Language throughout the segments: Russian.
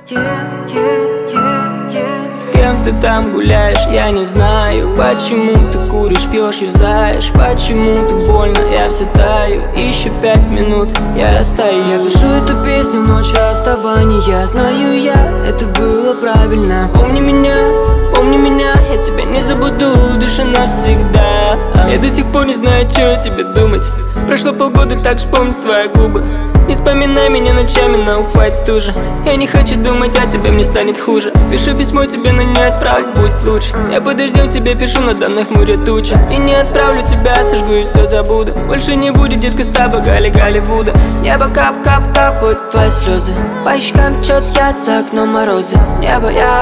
С кем ты там гуляешь, я не знаю. Почему ты куришь, пьешь, юзаешь? Почему так больно, я все таю. Еще 5 минут, я растаю. Я пишу эту песню в ночь расставания. Знаю я, это было правильно. Помни меня, я тебя не забуду, душа навсегда. Я до сих пор не знаю, что о тебе думать. Прошло полгода, так же помню твои губы. Не вспоминай меня ночами, нам хватит уже. Я не хочу думать о тебе, мне станет хуже. Пишу письмо тебе, но не отправлю, будет лучше. Я под дождем тебе пишу, надо мной хмурят тучи. И не отправлю тебя, сожгу и все забуду. Больше не будет, детка, с тобой Голливуда. Небо капают твои слезы. По щекам течет яд, за окном морозы. Небо я,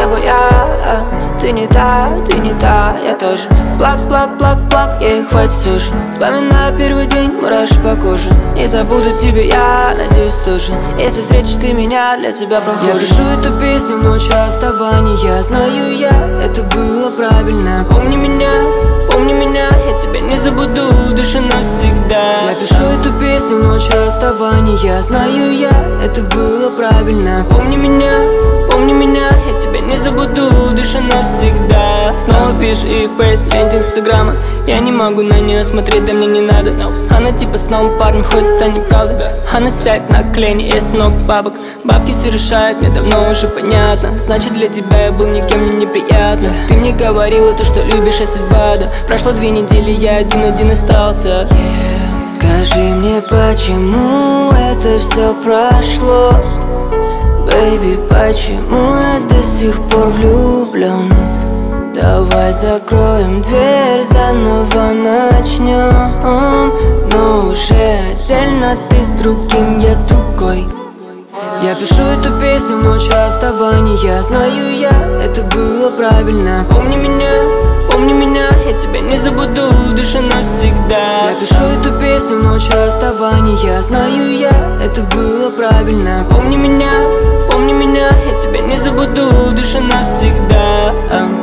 ты не та, я тоже. Плак, ей хватит все же. Вспоминаю первый день, мураши по коже. Не забуду тебя, я надеюсь тоже. Если встретишь ты меня, для тебя прохожу. Я пишу эту песню в ночь расставания. Знаю я, это было правильно. Помни меня, я тебя не забуду, душа навсегда. Я пишу эту песню в ночь расставания. Знаю я, это было правильно. Помни меня, я тебя не забуду, душа навсегда. Снова пишешь и фейс, ленте инстаграма. Я не могу на нее смотреть, да мне не надо. Она типа с новым парнем, хоть это неправда. Она сядет на колени, есть много бабок. Бабки все решают, мне давно уже понятно. Значит, для тебя я был никем, мне неприятно. Ты мне говорила то, что любишь, а судьба, да. Прошло 2 недели, я один остался. Скажи мне, почему это все прошло? Бэйби, почему я до сих пор влюблен? Давай закроем дверь, заново начнем. Но уже отдельно, ты с другим, я с другой. Я пишу эту песню в ночь расставания. Знаю я, это было правильно. Помни меня, я тебя не забуду, душа навсегда. Я пишу эту песню в ночь расставания. Знаю я, это было правильно. Помни меня, я тебя не забуду, душа навсегда.